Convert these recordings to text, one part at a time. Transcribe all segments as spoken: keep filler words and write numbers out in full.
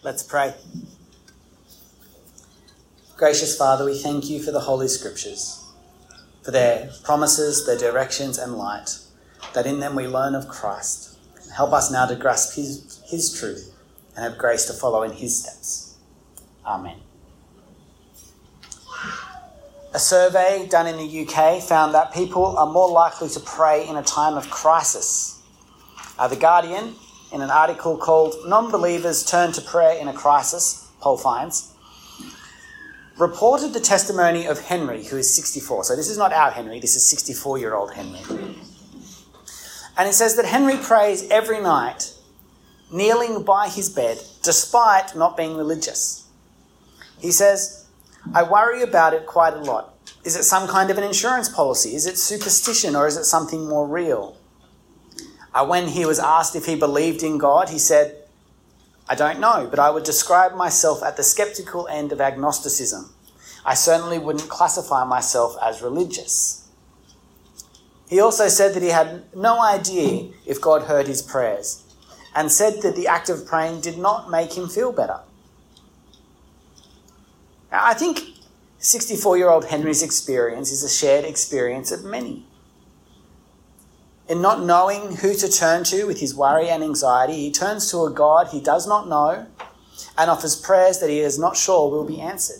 Let's pray. Gracious Father, we thank you for the Holy Scriptures, for their promises, their directions and light, that in them we learn of Christ. Help us now to grasp his, his truth and have grace to follow in his steps. Amen. A survey done in the U K found that people are more likely to pray in a time of crisis. Uh, the Guardian, in an article called Non-Believers Turn to Prayer in a Crisis, poll finds, reported the testimony of Henry, who is sixty-four. So this is not our Henry, this is sixty-four-year-old Henry. And it says that Henry prays every night, kneeling by his bed, despite not being religious. He says, I worry about it quite a lot. Is it some kind of an insurance policy? Is it superstition, or is it something more real? Uh, when he was asked if he believed in God, he said, I don't know, but I would describe myself at the skeptical end of agnosticism. I certainly wouldn't classify myself as religious. He also said that he had no idea if God heard his prayers, and said that the act of praying did not make him feel better. Now, I think sixty-four-year-old Henry's experience is a shared experience of many. In not knowing who to turn to with his worry and anxiety, he turns to a God he does not know and offers prayers that he is not sure will be answered.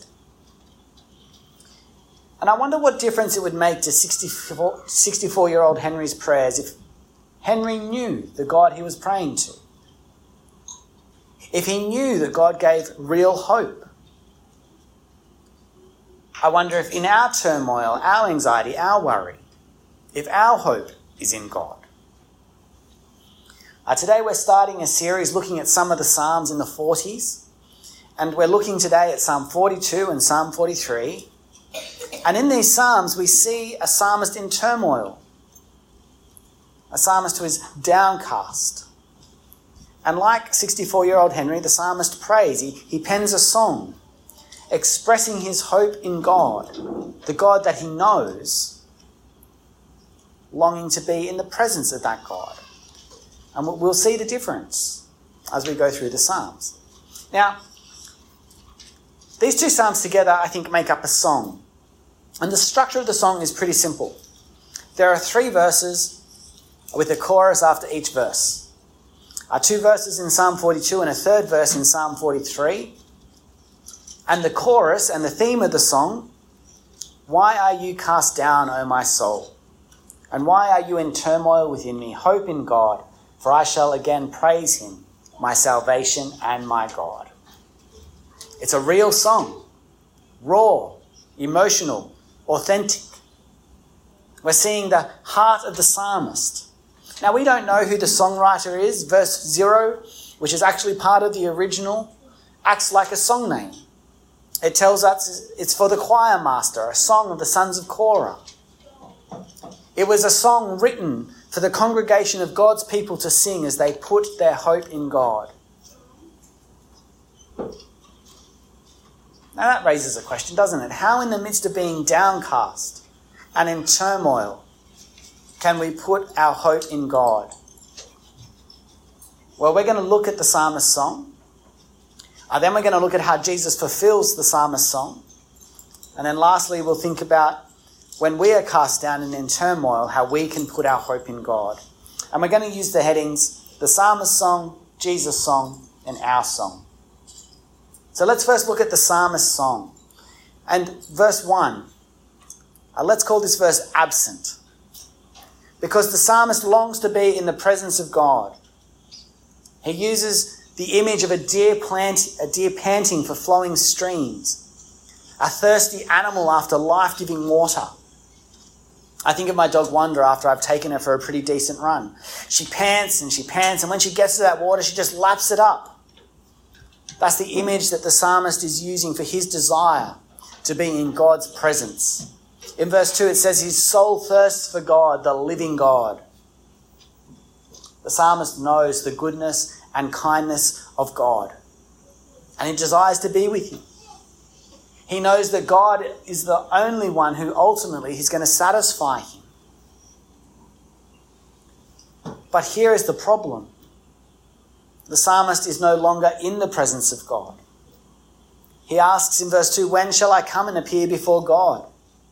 And I wonder what difference it would make to sixty-four-year-old Henry's prayers if Henry knew the God he was praying to. If he knew that God gave real hope. I wonder if in our turmoil, our anxiety, our worry, if our hope is in God. Uh, today we're starting a series looking at some of the Psalms in the forties, and we're looking today at Psalm forty-two and Psalm forty-three. And in these Psalms we see a psalmist in turmoil, a psalmist who is downcast. And like sixty-four-year-old Henry, the psalmist prays. He, he pens a song expressing his hope in God, the God that he knows, longing to be in the presence of that God. And we'll see the difference as we go through the Psalms. Now, these two Psalms together, I think, make up a song. And the structure of the song is pretty simple. There are three verses with a chorus after each verse. Uh, two verses in Psalm forty-two and a third verse in Psalm forty-three. And the chorus and the theme of the song, why are you cast down, O my soul? And why are you in turmoil within me? Hope in God, for I shall again praise him, my salvation and my God. It's a real song, raw, emotional, authentic. We're seeing the heart of the psalmist. Now, we don't know who the songwriter is. Verse zero, which is actually part of the original, acts like a song name. It tells us it's for the choir master, a song of the sons of Korah. It was a song written for the congregation of God's people to sing as they put their hope in God. Now that raises a question, doesn't it? How in the midst of being downcast and in turmoil can we put our hope in God? Well, we're going to look at the psalmist's song. And then we're going to look at how Jesus fulfills the psalmist's song. And then lastly, we'll think about when we are cast down and in turmoil, how we can put our hope in God. And we're going to use the headings, the psalmist's song, Jesus' song, and our song. So let's first look at the psalmist's song. And verse one, uh, let's call this verse absent. Because the psalmist longs to be in the presence of God. He uses the image of a deer, plant, a deer panting for flowing streams, a thirsty animal after life-giving water. I think of my dog Wanda after I've taken her for a pretty decent run. She pants and she pants, and when she gets to that water, she just laps it up. That's the image that the psalmist is using for his desire to be in God's presence. In verse two, it says, his soul thirsts for God, the living God. The psalmist knows the goodness and kindness of God, and he desires to be with him. He knows that God is the only one who ultimately is going to satisfy him. But here is the problem. The psalmist is no longer in the presence of God. He asks in verse two, when shall I come and appear before God?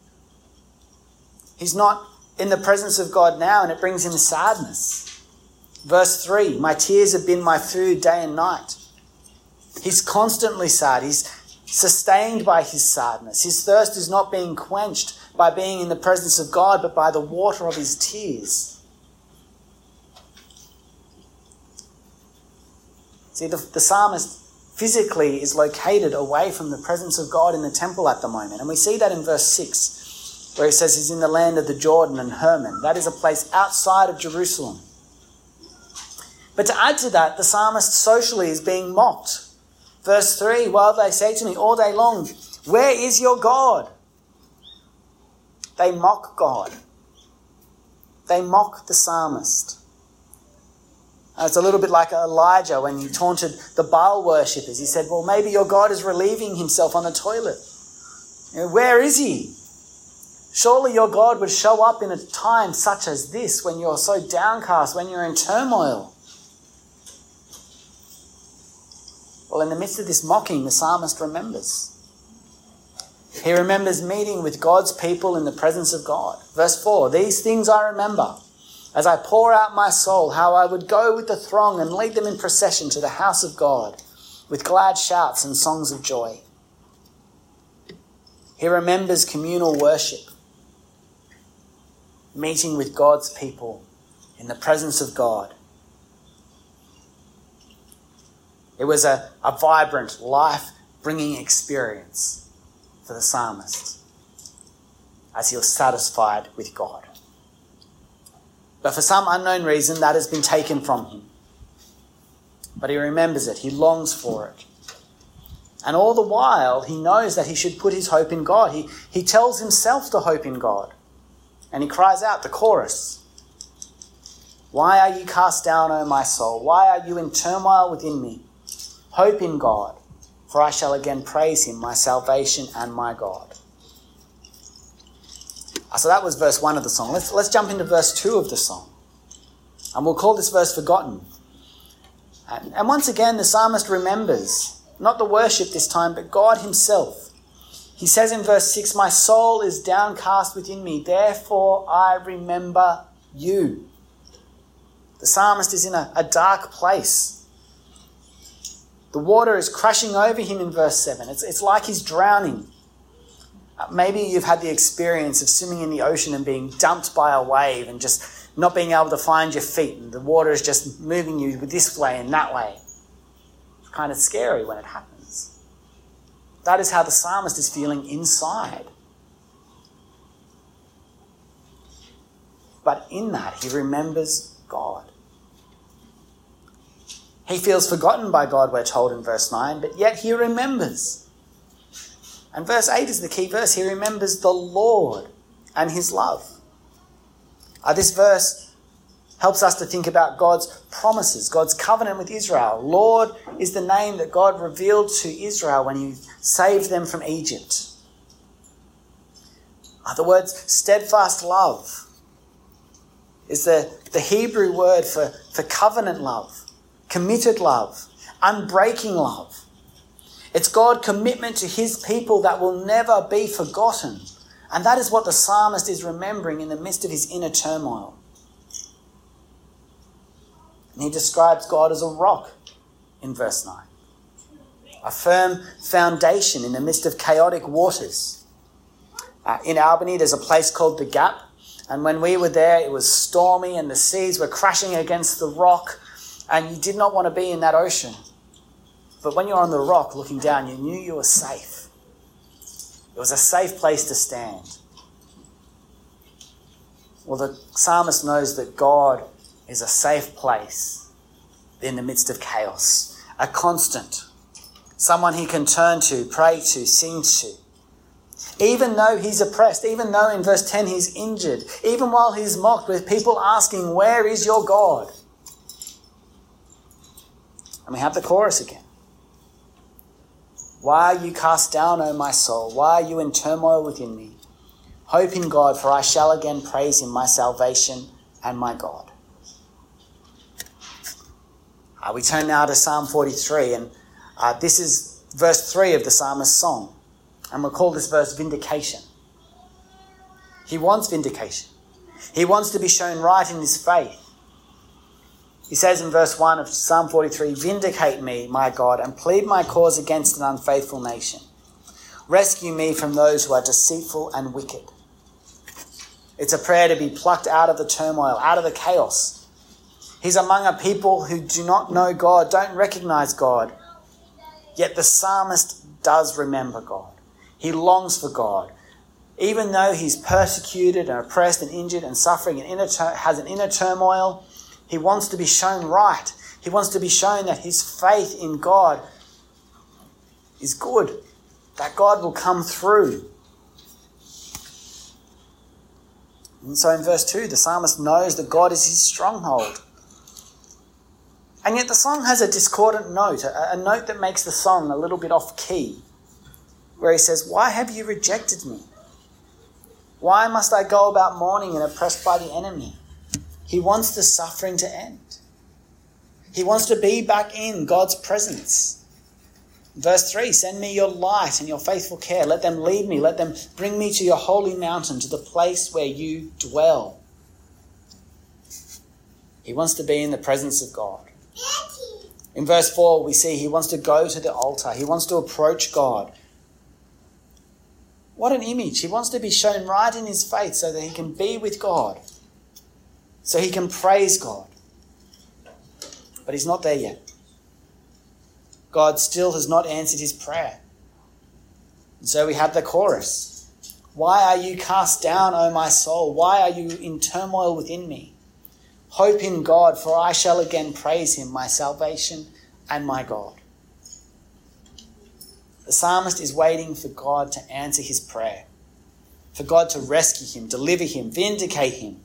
He's not in the presence of God now, and it brings him sadness. Verse three, my tears have been my food day and night. He's constantly sad. He's sustained by his sadness. His thirst is not being quenched by being in the presence of God, but by the water of his tears. See, the, the psalmist physically is located away from the presence of God in the temple at the moment. And we see that in verse six, where it says he's in the land of the Jordan and Hermon. That is a place outside of Jerusalem. But to add to that, the psalmist socially is being mocked. Verse three, while they say to me all day long, where is your God? They mock God. They mock the psalmist. And it's a little bit like Elijah when he taunted the Baal worshippers. He said, well, maybe your God is relieving himself on the toilet. You know, where is he? Surely your God would show up in a time such as this, when you're so downcast, when you're in turmoil. Well, in the midst of this mocking, the psalmist remembers. He remembers meeting with God's people in the presence of God. Verse four, these things I remember, as I pour out my soul, how I would go with the throng and lead them in procession to the house of God with glad shouts and songs of joy. He remembers communal worship, meeting with God's people in the presence of God. It was a, a vibrant, life-bringing experience for the psalmist as he was satisfied with God. But for some unknown reason, that has been taken from him. But he remembers it. He longs for it. And all the while, he knows that he should put his hope in God. He, he tells himself to hope in God. And he cries out, the chorus, why are you cast down, O my soul? Why are you in turmoil within me? Hope in God, for I shall again praise him, my salvation and my God. So that was verse one of the song. Let's, let's jump into verse two of the song. And we'll call this verse Forgotten. And, and once again, the psalmist remembers, not the worship this time, but God himself. He says in verse six, my soul is downcast within me, therefore I remember you. The psalmist is in a, a dark place. The water is crashing over him in verse seven. It's, it's like he's drowning. Uh, maybe you've had the experience of swimming in the ocean and being dumped by a wave and just not being able to find your feet, and the water is just moving you this way and that way. It's kind of scary when it happens. That is how the psalmist is feeling inside. But in that, he remembers God. He feels forgotten by God, we're told in verse nine, but yet he remembers. And verse eight is the key verse. He remembers the Lord and his love. Uh, this verse helps us to think about God's promises, God's covenant with Israel. Lord is the name that God revealed to Israel when he saved them from Egypt. Uh, the words steadfast love is the, the Hebrew word for, for covenant love, committed love, unbreaking love. It's God's commitment to his people that will never be forgotten. And that is what the psalmist is remembering in the midst of his inner turmoil. And he describes God as a rock in verse nine. A firm foundation in the midst of chaotic waters. Uh, in Albany, there's a place called The Gap. And when we were there, it was stormy and the seas were crashing against the rock. And you did not want to be in that ocean. But when you're on the rock looking down, you knew you were safe. It was a safe place to stand. Well, the psalmist knows that God is a safe place in the midst of chaos, a constant, someone he can turn to, pray to, sing to. Even though he's oppressed, even though in verse ten he's injured, even while he's mocked with people asking, where is your God? And we have the chorus again. Why are you cast down, O my soul? Why are you in turmoil within me? Hope in God, for I shall again praise him, my salvation and my God. Uh, we turn now to Psalm forty-three, and uh, this is verse three of the psalmist's song. And we'll call this verse Vindication. He wants vindication. He wants to be shown right in his faith. He says in verse one of Psalm forty-three, "Vindicate me, my God, and plead my cause against an unfaithful nation. Rescue me from those who are deceitful and wicked." It's a prayer to be plucked out of the turmoil, out of the chaos. He's among a people who do not know God, don't recognize God. Yet the psalmist does remember God. He longs for God. Even though he's persecuted and oppressed and injured and suffering and inner tur- has an inner turmoil, he wants to be shown right. He wants to be shown that his faith in God is good, that God will come through. And so in verse two, the psalmist knows that God is his stronghold. And yet the song has a discordant note, a, a note that makes the song a little bit off key, where he says, "Why have you rejected me? Why must I go about mourning and oppressed by the enemy?" He wants the suffering to end. He wants to be back in God's presence. Verse three, "Send me your light and your faithful care. Let them lead me. Let them bring me to your holy mountain, to the place where you dwell." He wants to be in the presence of God. In verse four, we see he wants to go to the altar. He wants to approach God. What an image. He wants to be shown right in his faith so that he can be with God, so he can praise God. But he's not there yet. God still has not answered his prayer. And so we have the chorus. "Why are you cast down, O my soul? Why are you in turmoil within me? Hope in God, for I shall again praise him, my salvation and my God." The psalmist is waiting for God to answer his prayer, for God to rescue him, deliver him, vindicate him.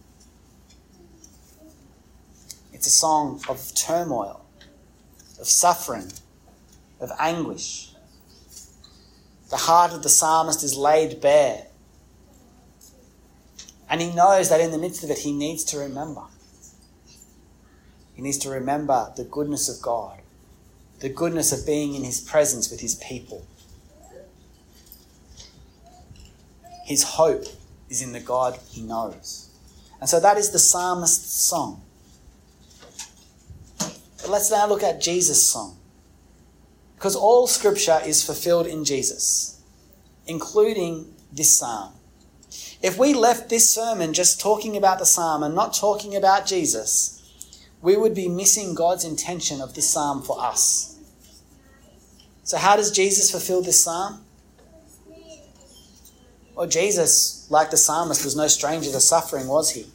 It's a song of turmoil, of suffering, of anguish. The heart of the psalmist is laid bare. And he knows that in the midst of it, he needs to remember. He needs to remember the goodness of God, the goodness of being in his presence with his people. His hope is in the God he knows. And so that is the psalmist's song. But let's now look at Jesus' song. Because all scripture is fulfilled in Jesus, including this psalm. If we left this sermon just talking about the psalm and not talking about Jesus, we would be missing God's intention of this psalm for us. So how does Jesus fulfill this psalm? Well, Jesus, like the psalmist, was no stranger to suffering, was he?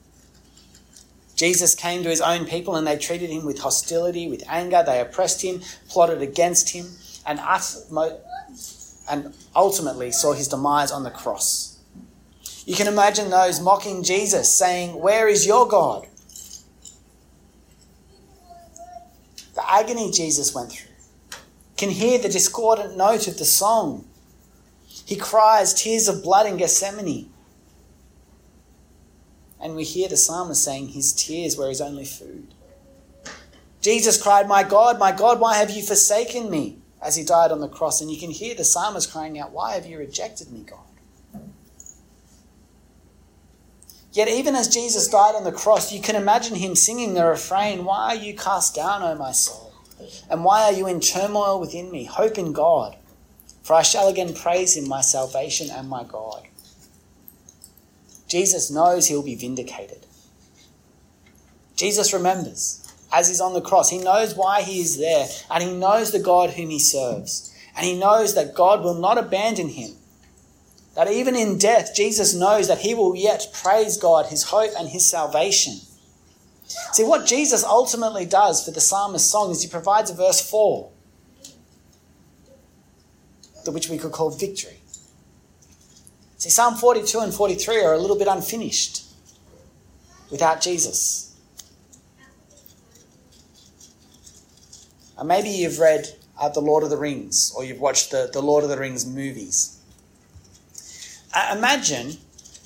Jesus came to his own people and they treated him with hostility, with anger. They oppressed him, plotted against him, and, and ultimately saw his demise on the cross. You can imagine those mocking Jesus, saying, "Where is your God?" The agony Jesus went through. Can hear the discordant note of the song. He cries tears of blood in Gethsemane. And we hear the psalmist saying his tears were his only food. Jesus cried, "My God, my God, why have you forsaken me?" as he died on the cross. And you can hear the psalmist crying out, "Why have you rejected me, God?" Yet even as Jesus died on the cross, you can imagine him singing the refrain, "Why are you cast down, O my soul? And why are you in turmoil within me? Hope in God, for I shall again praise him, my salvation and my God." Jesus knows he'll be vindicated. Jesus remembers as he's on the cross. He knows why he is there, and he knows the God whom he serves. And he knows that God will not abandon him. That even in death, Jesus knows that he will yet praise God, his hope and his salvation. See, what Jesus ultimately does for the psalmist's song is he provides a verse four, which we could call victory. See, Psalm forty-two and forty-three are a little bit unfinished without Jesus. And maybe you've read uh, The Lord of the Rings, or you've watched the, the Lord of the Rings movies. Uh, imagine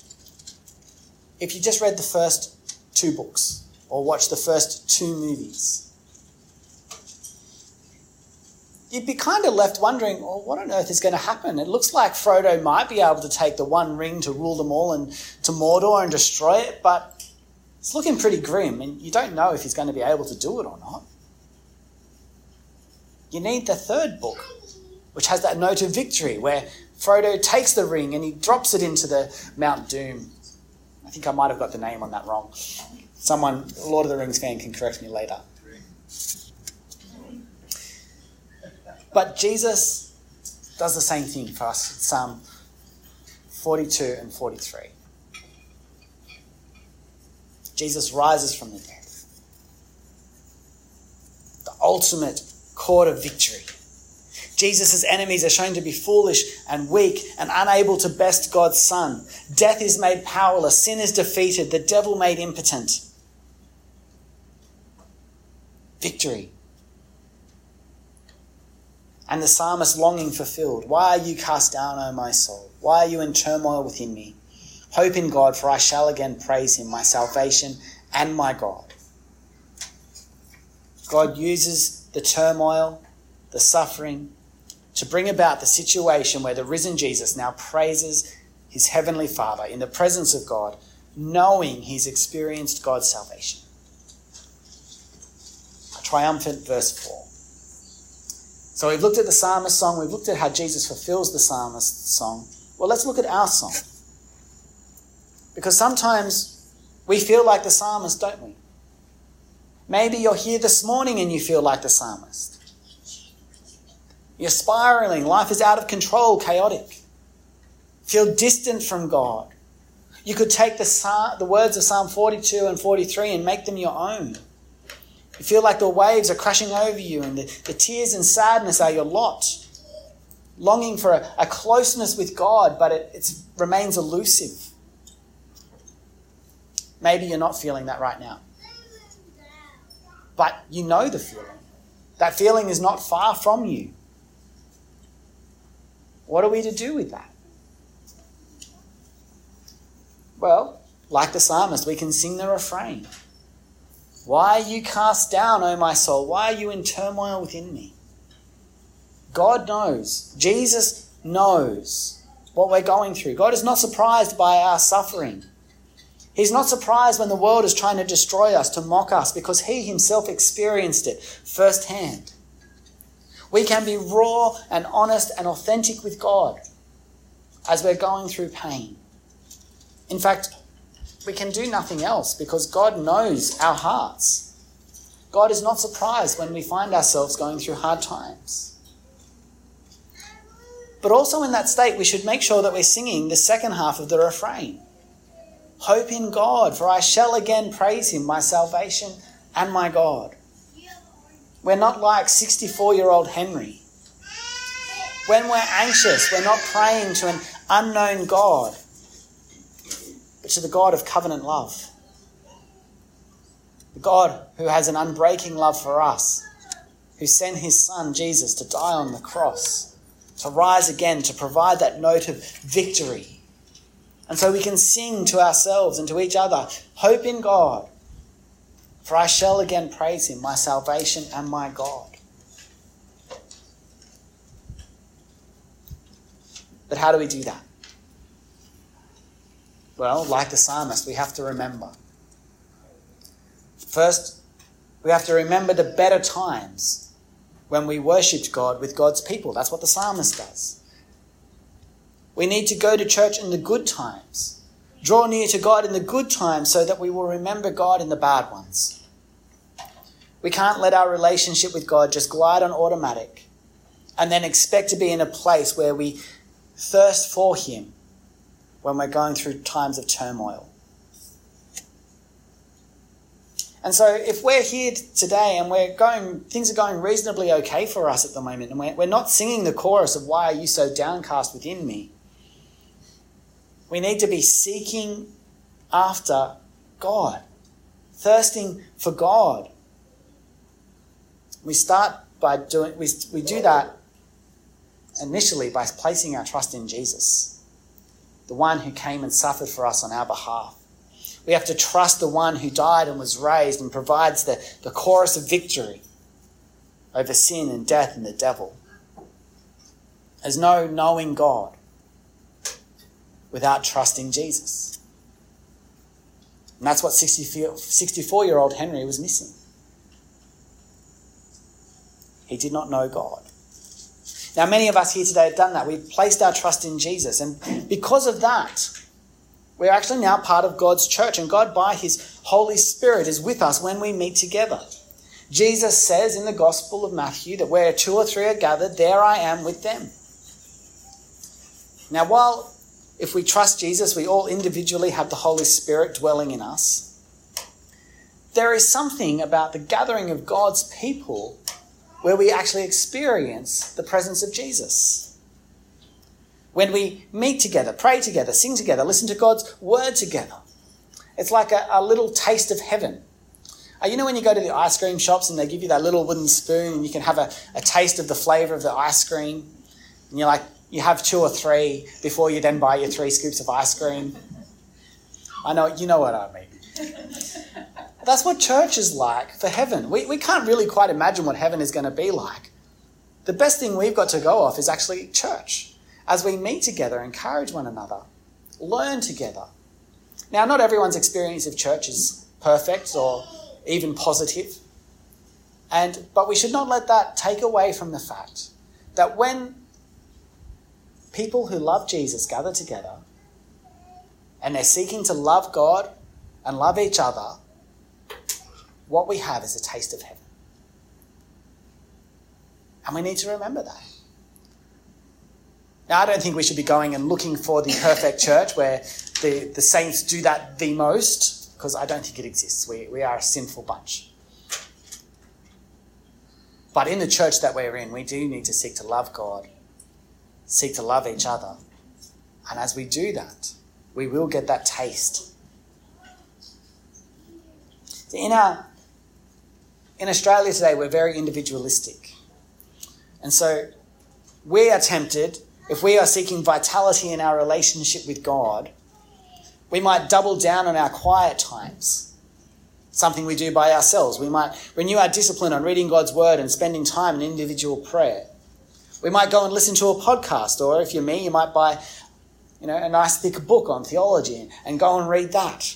if you just read the first two books or watched the first two movies. you'd be kind of left wondering, well, what on earth is going to happen? It looks like Frodo might be able to take the One Ring to rule them all and to Mordor and destroy it, but it's looking pretty grim, and you don't know if he's going to be able to do it or not. You need the third book, which has that note of victory, where Frodo takes the ring and he drops it into the Mount Doom. I think I might have got the name on that wrong. Someone, Lord of the Rings fan, can correct me later. But Jesus does the same thing for us in Psalm forty-two and forty-three. Jesus rises from the dead. The ultimate cord of victory. Jesus' enemies are shown to be foolish and weak and unable to best God's Son. Death is made powerless. Sin is defeated. The devil made impotent. Victory. And the psalmist longing fulfilled. Why are you cast down, O my soul? Why are you in turmoil within me? Hope in God, for I shall again praise him, my salvation and my God. God uses the turmoil, the suffering, to bring about the situation where the risen Jesus now praises his heavenly Father in the presence of God, knowing he's experienced God's salvation. A triumphant verse four. So we've looked at the psalmist song, we've looked at how Jesus fulfills the psalmist song. Well, let's look at our song. Because sometimes we feel like the psalmist, don't we? Maybe you're here this morning and you feel like the psalmist. You're spiraling. Life is out of control, chaotic. Feel distant from God. You could take the, the words of Psalm forty-two and forty-three and make them your own. You feel like the waves are crashing over you and the, the tears and sadness are your lot. Longing for a, a closeness with God, but it it's, remains elusive. Maybe you're not feeling that right now. But you know the feeling. That feeling is not far from you. What are we to do with that? Well, like the psalmist, we can sing the refrain. Why are you cast down, O my soul? Why are you in turmoil within me? God knows. Jesus knows what we're going through. God is not surprised by our suffering. He's not surprised when the world is trying to destroy us, to mock us, because he himself experienced it firsthand. We can be raw and honest and authentic with God as we're going through pain. In fact, we can do nothing else because God knows our hearts. God is not surprised when we find ourselves going through hard times. But also in that state, we should make sure that we're singing the second half of the refrain. Hope in God, for I shall again praise him, my salvation and my God. We're not like sixty-four-year-old Henry. When we're anxious, we're not praying to an unknown God, but to the God of covenant love. The God who has an unbreaking love for us, who sent his son Jesus to die on the cross, to rise again, to provide that note of victory. And so we can sing to ourselves and to each other, hope in God, for I shall again praise him, my salvation and my God. But how do we do that? Well, like the psalmist, we have to remember. First, we have to remember the better times when we worshipped God with God's people. That's what the psalmist does. We need to go to church in the good times. Draw near to God in the good times so that we will remember God in the bad ones. We can't let our relationship with God just glide on automatic and then expect to be in a place where we thirst for him when we're going through times of turmoil. And so if we're here today and we're going, things are going reasonably okay for us at the moment, and we're, we're not singing the chorus of why are you so downcast within me, we need to be seeking after God, thirsting for God. We start by doing, we, we do that initially by placing our trust in Jesus, the one who came and suffered for us on our behalf. We have to trust the one who died and was raised and provides the, the chorus of victory over sin and death and the devil. There's no knowing God without trusting Jesus. And that's what sixty-four-year-old Henry was missing. He did not know God. Now, many of us here today have done that. We've placed our trust in Jesus. And because of that, we're actually now part of God's church. And God, by his Holy Spirit, is with us when we meet together. Jesus says in the Gospel of Matthew that where two or three are gathered, there I am with them. Now, while if we trust Jesus, we all individually have the Holy Spirit dwelling in us, there is something about the gathering of God's people where we actually experience the presence of Jesus. When we meet together, pray together, sing together, listen to God's word together, it's like a, a little taste of heaven. Uh, you know when you go to the ice cream shops and they give you that little wooden spoon and you can have a, a taste of the flavour of the ice cream, and you're like, you have two or three before you then buy your three scoops of ice cream. I know, you know what I mean. That's what church is like for heaven. We, we can't really quite imagine what heaven is going to be like. The best thing we've got to go off is actually church. As we meet together, encourage one another, learn together. Now, not everyone's experience of church is perfect or even positive. And, but we should not let that take away from the fact that when people who love Jesus gather together and they're seeking to love God and love each other, what we have is a taste of heaven. And we need to remember that. Now, I don't think we should be going and looking for the perfect church where the, the saints do that the most, because I don't think it exists. We, we are a sinful bunch. But in the church that we're in, we do need to seek to love God, seek to love each other. And as we do that, we will get that taste. In our In Australia today, we're very individualistic. And so we are tempted, if we are seeking vitality in our relationship with God, we might double down on our quiet times, something we do by ourselves. We might renew our discipline on reading God's word and spending time in individual prayer. We might go and listen to a podcast, or if you're me, you might buy, you know, a nice thick book on theology and go and read that.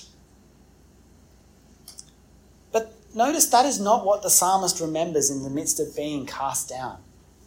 Notice that is not what the psalmist remembers in the midst of being cast down.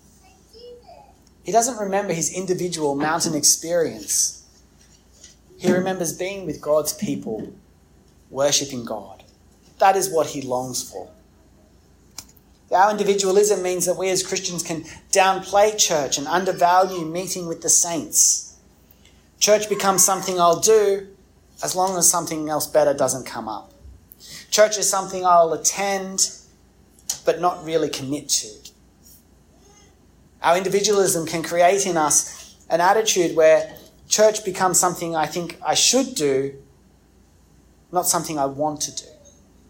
He doesn't remember his individual mountain experience. He remembers being with God's people, worshipping God. That is what he longs for. Our individualism means that we as Christians can downplay church and undervalue meeting with the saints. Church becomes something I'll do as long as something else better doesn't come up. Church is something I'll attend, but not really commit to. Our individualism can create in us an attitude where church becomes something I think I should do, not something I want to do.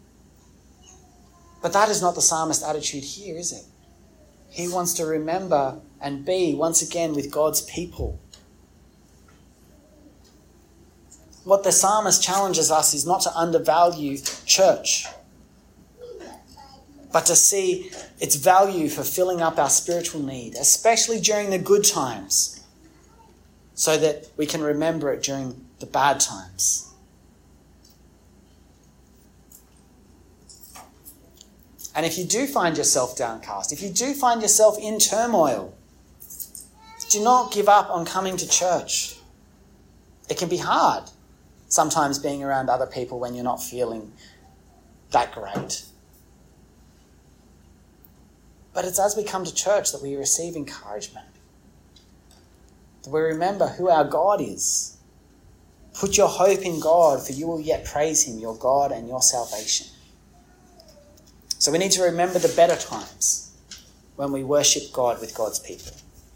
But that is not the psalmist's attitude here, is it? He wants to remember and be once again with God's people. What the psalmist challenges us is not to undervalue church, but to see its value for filling up our spiritual need, especially during the good times, so that we can remember it during the bad times. And if you do find yourself downcast, if you do find yourself in turmoil, do not give up on coming to church. It can be hard sometimes being around other people when you're not feeling that great. But it's as we come to church that we receive encouragement. That we remember who our God is. Put your hope in God, for you will yet praise him, your God and your salvation. So we need to remember the better times when we worship God with God's people.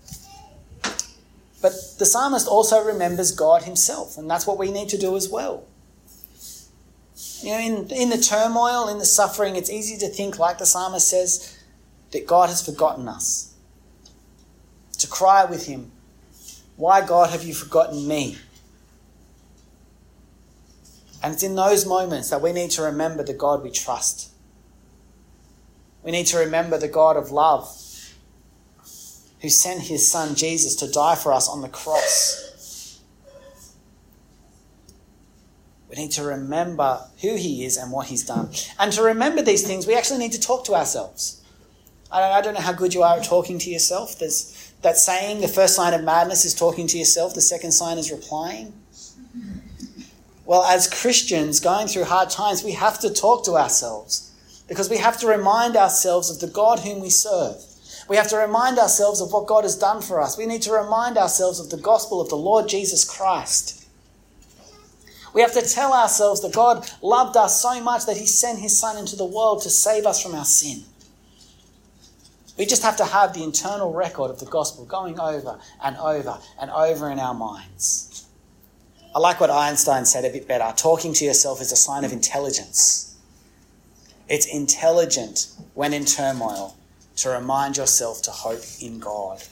But the psalmist also remembers God himself, and that's what we need to do as well. You know, in, in the turmoil, in the suffering, it's easy to think, like the psalmist says, that God has forgotten us. To cry with him, why, God, have you forgotten me? And it's in those moments that we need to remember the God we trust. We need to remember the God of love, who sent his son Jesus to die for us on the cross. We need to remember who he is and what he's done. And to remember these things, we actually need to talk to ourselves. I don't, I don't know how good you are at talking to yourself. There's that saying, the first sign of madness is talking to yourself. The second sign is replying. Well, as Christians going through hard times, we have to talk to ourselves because we have to remind ourselves of the God whom we serve. We have to remind ourselves of what God has done for us. We need to remind ourselves of the gospel of the Lord Jesus Christ. We have to tell ourselves that God loved us so much that he sent his son into the world to save us from our sin. We just have to have the internal record of the gospel going over and over and over in our minds. I like what Einstein said a bit better. Talking to yourself is a sign of intelligence. It's intelligent when in turmoil to remind yourself to hope in God.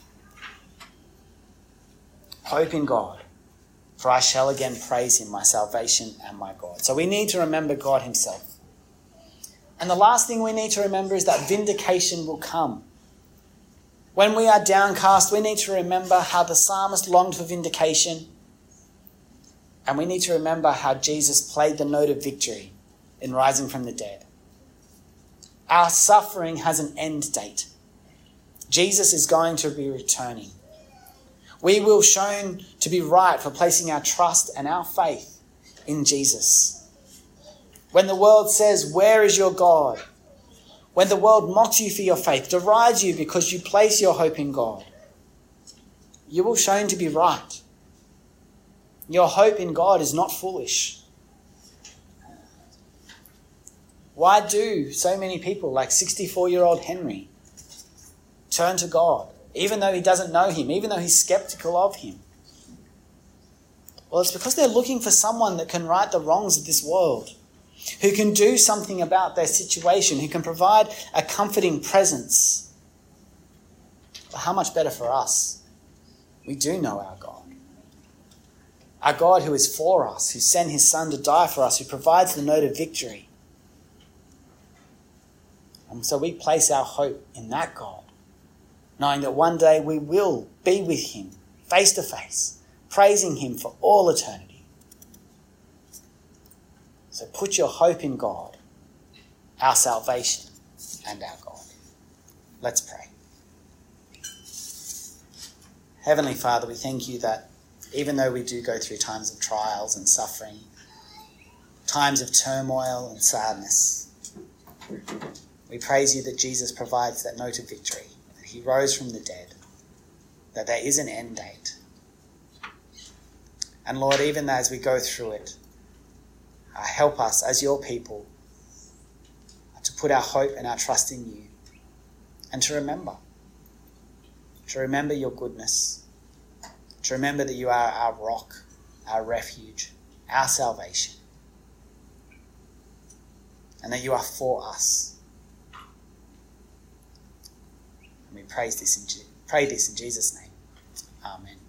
Hope in God, for I shall again praise him, my salvation and my God. So we need to remember God himself. And the last thing we need to remember is that vindication will come. When we are downcast, we need to remember how the psalmist longed for vindication. And we need to remember how Jesus played the note of victory in rising from the dead. Our suffering has an end date. Jesus is going to be returning. We will shown to be right for placing our trust and our faith in Jesus. When the world says, "Where is your God?" When the world mocks you for your faith, derides you because you place your hope in God, you will shown to be right. Your hope in God is not foolish. Why do so many people like sixty-four-year-old Henry turn to God, even though he doesn't know him, even though he's skeptical of him? Well, it's because they're looking for someone that can right the wrongs of this world, who can do something about their situation, who can provide a comforting presence. But how much better for us? We do know our God. Our God who is for us, who sent his son to die for us, who provides the note of victory. And so we place our hope in that God, knowing that one day we will be with him face to face, praising him for all eternity. So put your hope in God, our salvation and our God. Let's pray. Heavenly Father, we thank you that even though we do go through times of trials and suffering, times of turmoil and sadness, we praise you that Jesus provides that note of victory, that he rose from the dead, that there is an end date. And Lord, even as we go through it, uh, help us as your people to put our hope and our trust in you and to remember, to remember your goodness, to remember that you are our rock, our refuge, our salvation, and that you are for us. And we praise this in, pray this in Jesus' name. Amen.